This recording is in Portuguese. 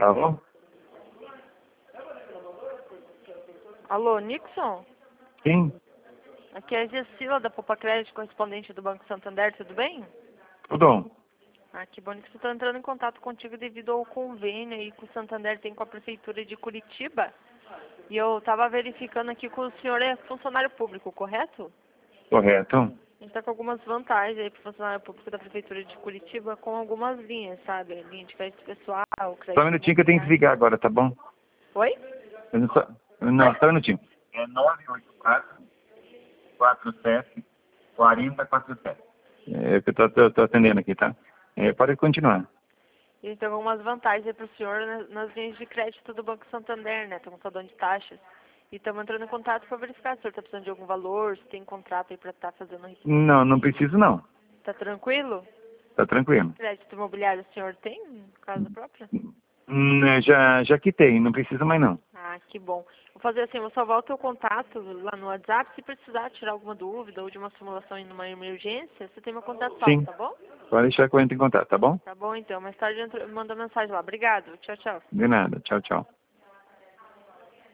Tá bom? Alô, Nixon? Sim, Aqui é a Gessila da Poupa Crédito, correspondente do Banco Santander, tudo bem? tudo. Ah, que bom que estou entrando em contato contigo devido ao convênio aí que o Santander tem com a Prefeitura de Curitiba. E eu estava verificando aqui que o senhor é funcionário público, correto? Correto. A gente está com algumas vantagens aí para o funcionário público da Prefeitura de Curitiba com algumas linhas, sabe? Linha de crédito pessoal, Só um crédito minutinho que eu tenho que imobiliário. desligar agora, tá bom? Oi? Não, só um minutinho. É 984-47-4047. É que eu tô atendendo aqui, tá? Pode continuar. A gente tem algumas vantagens aí para o senhor nas linhas de crédito do Banco Santander, né? Estamos salão de taxas. E estamos entrando em contato para verificar se o senhor está precisando de algum valor, se tem contrato aí para estar fazendo isso. Não preciso não. Tá tranquilo? Tá tranquilo. Crédito imobiliário o senhor tem, casa própria? Já quitei, não precisa mais não. Ah, que bom. Vou fazer assim, vou salvar o teu contato lá no WhatsApp. Se precisar tirar alguma dúvida ou de uma simulação em uma emergência, você tem meu contato salvo, Sim, tá bom? pode deixar que eu entre em contato, tá bom? Tá bom, então. Mais tarde manda mensagem lá. Obrigado. Tchau, tchau. De nada. Tchau, tchau.